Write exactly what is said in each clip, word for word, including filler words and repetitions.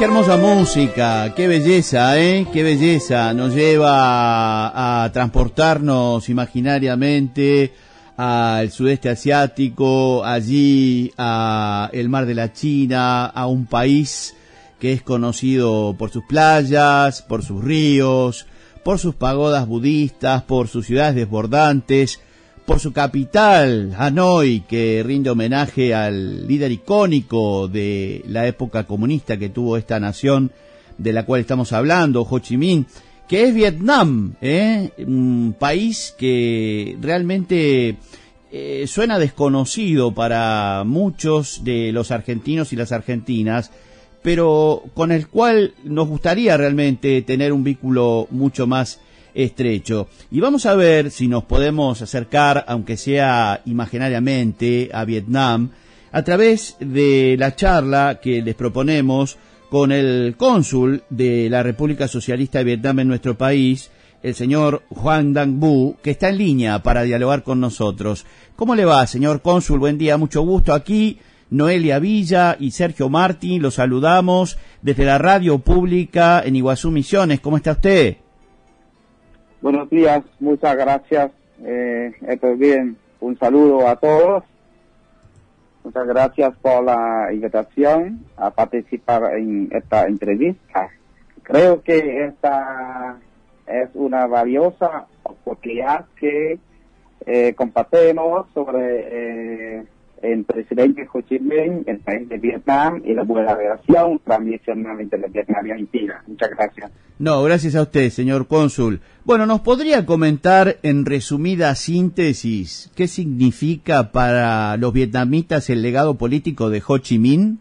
qué hermosa música, qué belleza, ¿eh? Qué belleza. Nos lleva a, a transportarnos imaginariamente al sudeste asiático, allí a el mar de la China, a un país que es conocido por sus playas, por sus ríos, por sus pagodas budistas, por sus ciudades desbordantes, por su capital, Hanoi, que rinde homenaje al líder icónico de la época comunista que tuvo esta nación de la cual estamos hablando, Ho Chi Minh, que es Vietnam, ¿eh? Un país que realmente eh, suena desconocido para muchos de los argentinos y las argentinas, pero con el cual nos gustaría realmente tener un vínculo mucho más estrecho. Y vamos a ver si nos podemos acercar, aunque sea imaginariamente, a Vietnam, a través de la charla que les proponemos con el cónsul de la República Socialista de Vietnam en nuestro país, el señor Hoang Dang Vu, que está en línea para dialogar con nosotros. ¿Cómo le va, señor cónsul? Buen día, mucho gusto. Aquí Noelia Villa y Sergio Martín, los saludamos desde la radio pública en Iguazú Misiones. ¿Cómo está usted? Buenos días, muchas gracias. Eh, estoy bien. Un saludo a todos. Muchas gracias por la invitación a participar en esta entrevista. Creo que esta es una valiosa oportunidad que eh, compartimos sobre eh, el presidente Ho Chi Minh, el país de Vietnam y la buena relación tradicional entre Vietnam y Argentina. Muchas gracias. No, gracias a usted, señor cónsul. Bueno, ¿nos podría comentar en resumida síntesis qué significa para los vietnamitas el legado político de Ho Chi Minh?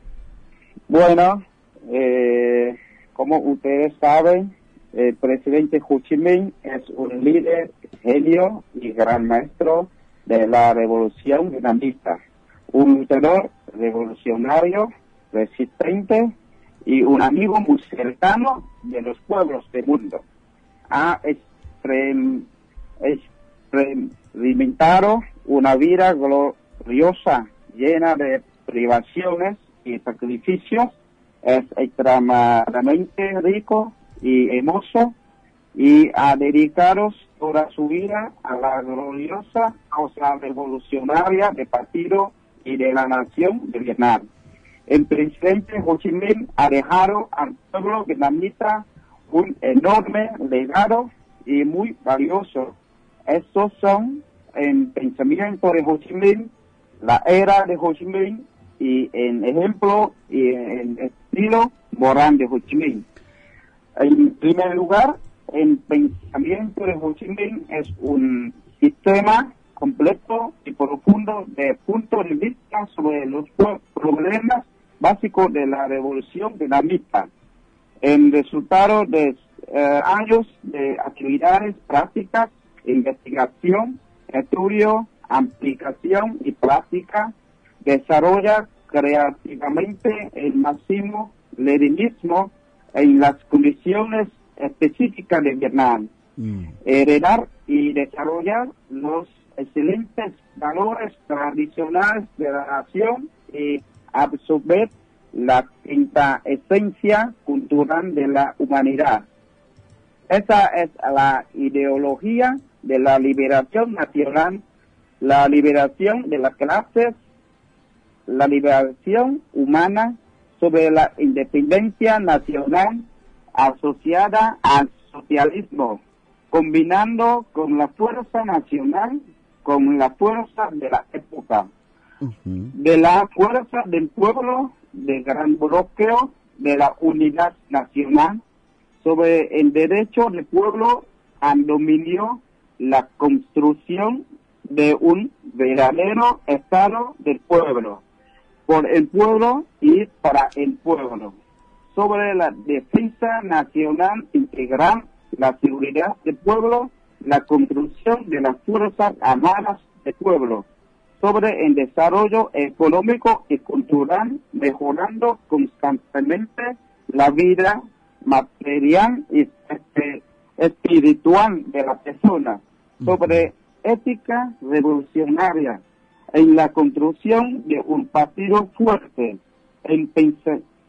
Bueno, eh, como ustedes saben, el presidente Ho Chi Minh es un líder, genio y gran maestro de la revolución vietnamita, un luchador revolucionario, resistente y un amigo muy cercano de los pueblos del mundo. Ha experimentado una vida gloriosa, llena de privaciones y sacrificios. Es extremadamente rico y hermoso y ha dedicado toda su vida a la gloriosa causa revolucionaria del partido y de la nación de Vietnam. El presidente Ho Chi Minh ha dejado al pueblo vietnamita un enorme legado y muy valioso. Estos son, en pensamiento de Ho Chi Minh, la era de Ho Chi Minh y en ejemplo y en estilo moral de Ho Chi Minh. En primer lugar, el pensamiento de Ho Chi Minh es un sistema completo y profundo de puntos de vista sobre los problemas básicos de la revolución vietnamita. En resultado de eh, años de actividades prácticas, investigación, estudio, aplicación y práctica, desarrolla creativamente el máximo leninismo en las condiciones específicas de Vietnam. Mm. Heredar y desarrollar los excelentes valores tradicionales de la nación y absorber la quinta esencia cultural de la humanidad. Esa es la ideología de la liberación nacional, la liberación de las clases, la liberación humana sobre la independencia nacional asociada al socialismo, combinando con la fuerza nacional, con la fuerza de la época, uh-huh. de la fuerza del pueblo, del gran bloqueo, de la unidad nacional, sobre el derecho del pueblo al dominio, la construcción de un verdadero Estado del pueblo, por el pueblo y para el pueblo, sobre la defensa nacional integral, la seguridad del pueblo, la construcción de las fuerzas armadas del pueblo, sobre el desarrollo económico y cultural, mejorando constantemente la vida material y espiritual de la persona, sobre ética revolucionaria, en la construcción de un partido fuerte, en,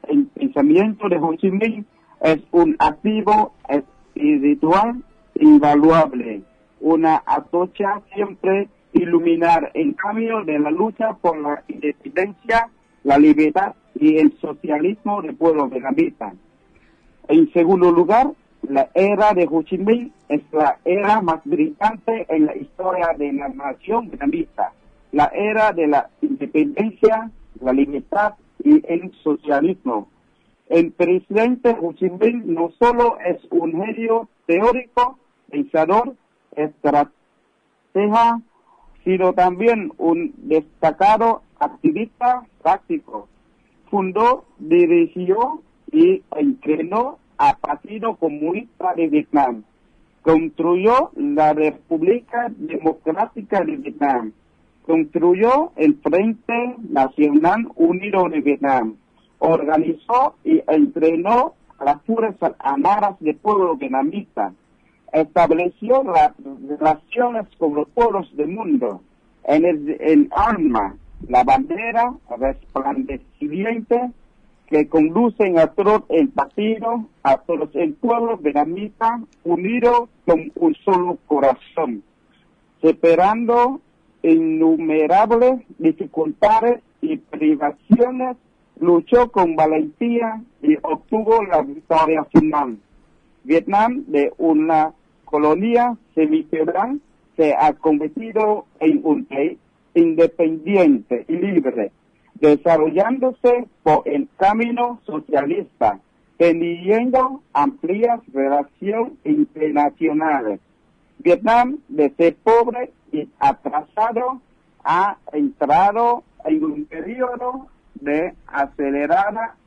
el pensamiento de Ho Chi Minh es un activo espiritual invaluable, una antorcha siempre iluminar el camino de la lucha por la independencia, la libertad y el socialismo del pueblo vietnamita. En segundo lugar, la era de Ho Chi Minh es la era más brillante en la historia de la nación vietnamita, la era de la independencia, la libertad y el socialismo. El presidente Ho Chi Minh no solo es un genio teórico, pensador, estratega, sino también un destacado activista práctico. Fundó, dirigió y entrenó al Partido Comunista de Vietnam. Construyó la República Democrática de Vietnam. Construyó el Frente Nacional Unido de Vietnam. Organizó y entrenó a las Fuerzas Armadas del pueblo vietnamita. Estableció las relaciones con los pueblos del mundo. En el, el alma, la bandera resplandeciente que conducen a todo el partido, a todo el pueblo vietnamita, unido con un solo corazón, superando innumerables dificultades y privaciones, luchó con valentía y obtuvo la victoria final. Vietnam, de una colonia semifeudal, se ha convertido en un país independiente y libre, desarrollándose por el camino socialista, teniendo amplias relaciones internacionales. Vietnam, de ser pobre y atrasado, ha entrado en un periodo de acelerada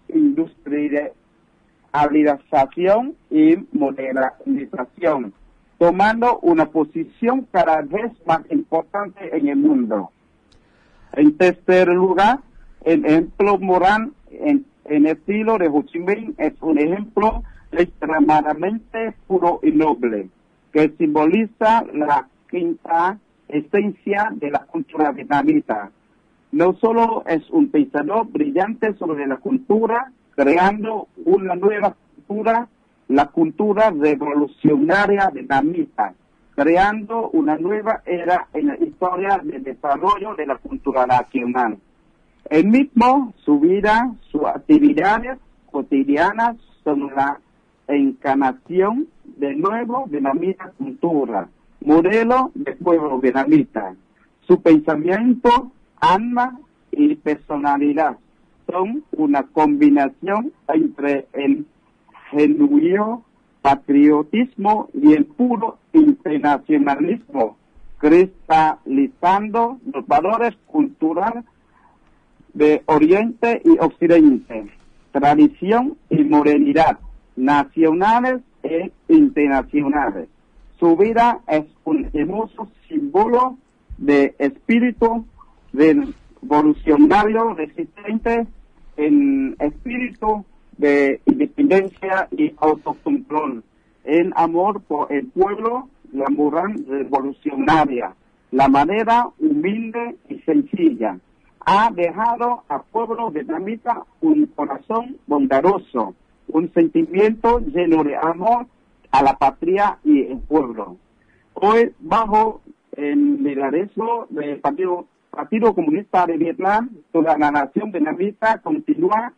industrialización y modernización, tomando una posición cada vez más importante en el mundo. En tercer lugar, el ejemplo moral en, en el estilo de Ho Chi Minh es un ejemplo extremadamente puro y noble, que simboliza la quinta esencia de la cultura vietnamita. No solo es un pensador brillante sobre la cultura, creando una nueva cultura, la cultura revolucionaria vietnamita, creando una nueva era en la historia del desarrollo de la cultura nacional. El mismo, su vida, sus actividades cotidianas son la encarnación de nuevo vietnamita cultura, modelo del pueblo vietnamita. Su pensamiento, alma y personalidad son una combinación entre el genuino patriotismo y el puro internacionalismo, cristalizando los valores culturales de Oriente y Occidente, tradición y modernidad, nacionales e internacionales. Su vida es un hermoso símbolo de espíritu revolucionario resistente, en espíritu de independencia y autocontrol, el amor por el pueblo, la moral revolucionaria, la manera humilde y sencilla. Ha dejado al pueblo vietnamita un corazón bondadoso, un sentimiento lleno de amor a la patria y el pueblo. Hoy, bajo el liderazgo del Partido, Partido Comunista de Vietnam, toda la nación vietnamita continúa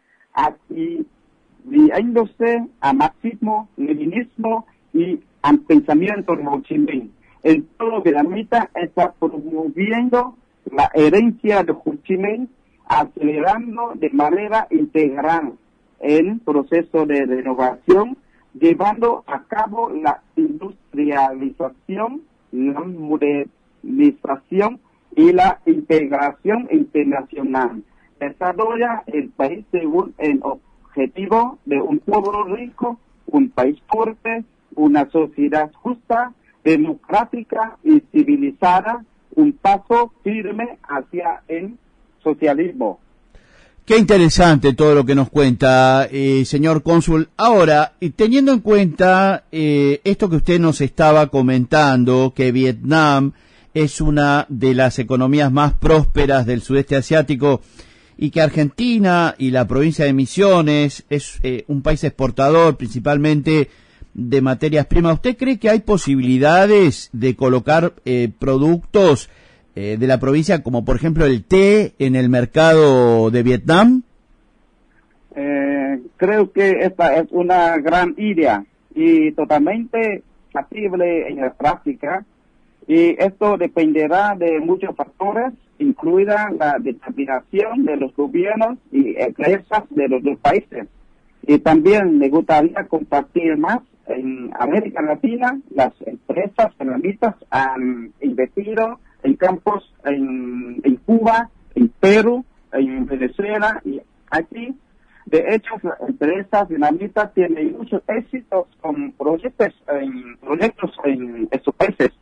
adhiriéndose a marxismo, leninismo y al pensamiento de Ho Chi Minh. El pueblo vietnamita está promoviendo la herencia de Ho Chi Minh, acelerando de manera integral el proceso de renovación, llevando a cabo la industrialización, la modernización y la integración internacional. Desarrolla el país según el objetivo de un pueblo rico, un país fuerte, una sociedad justa, democrática y civilizada, un paso firme hacia el socialismo. Qué interesante todo lo que nos cuenta, eh, señor cónsul. Ahora, y teniendo en cuenta eh, esto que usted nos estaba comentando, que Vietnam es una de las economías más prósperas del sudeste asiático, y que Argentina y la provincia de Misiones es eh, un país exportador principalmente de materias primas. ¿Usted cree que hay posibilidades de colocar eh, productos eh, de la provincia, como por ejemplo el té, en el mercado de Vietnam? Eh, creo que esta es una gran idea y totalmente factible en la práctica, y esto dependerá de muchos factores, incluida la determinación de los gobiernos y empresas de los dos países. Y también me gustaría compartir más. En América Latina, las empresas vietnamitas han invertido en campos en, en Cuba, en Perú, en Venezuela y aquí. De hecho, las empresas vietnamitas tienen muchos éxitos con proyectos en, proyectos en estos países.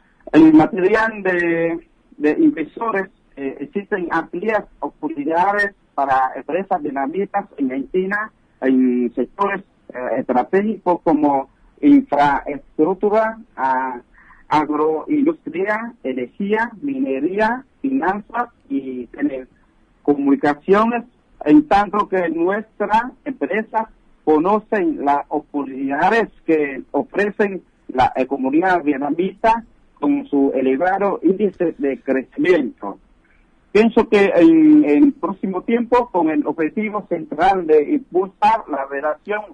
En materia de, de inversores, eh, existen amplias oportunidades para empresas vietnamitas en Argentina, en sectores eh, estratégicos como infraestructura, a, agroindustria, energía, minería, finanzas y telecomunicaciones, en tanto que nuestras empresas conocen las oportunidades que ofrecen la economía vietnamita con su elevado índice de crecimiento. Pienso que en el próximo tiempo, con el objetivo central de impulsar las relaciones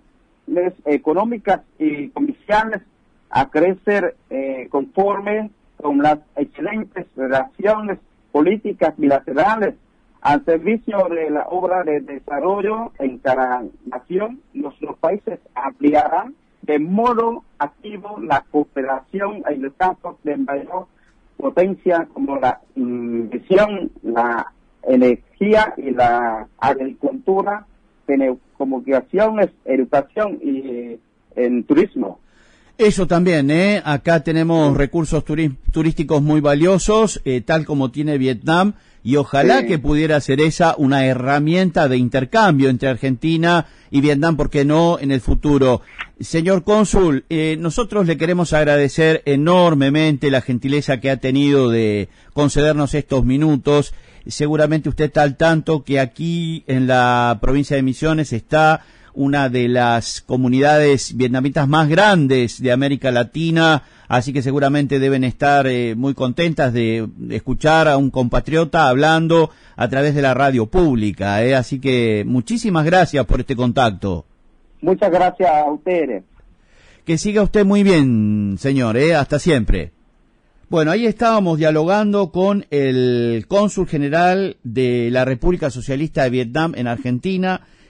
económicas y comerciales a crecer eh, conforme con las excelentes relaciones políticas bilaterales al servicio de la obra de desarrollo en cada nación, nuestros países ampliarán de modo activo la cooperación en los campos de mayor potencia como la inversión, la energía y la agricultura, telecomunicaciones, educación y eh, en turismo. Eso también, ¿eh? Acá tenemos recursos turi- turísticos muy valiosos, eh, tal como tiene Vietnam, y ojalá sí. que pudiera ser esa una herramienta de intercambio entre Argentina y Vietnam, ¿por qué no?, en el futuro. Señor cónsul, eh, nosotros le queremos agradecer enormemente la gentileza que ha tenido de concedernos estos minutos. Seguramente usted está al tanto que aquí en la provincia de Misiones está una de las comunidades vietnamitas más grandes de América Latina, así que seguramente deben estar eh, muy contentas de, de escuchar a un compatriota hablando a través de la radio pública, eh, así que muchísimas gracias por este contacto. Muchas gracias a ustedes. Que siga usted muy bien, señor, eh, hasta siempre. Bueno, ahí estábamos dialogando con el cónsul general de la República Socialista de Vietnam en Argentina,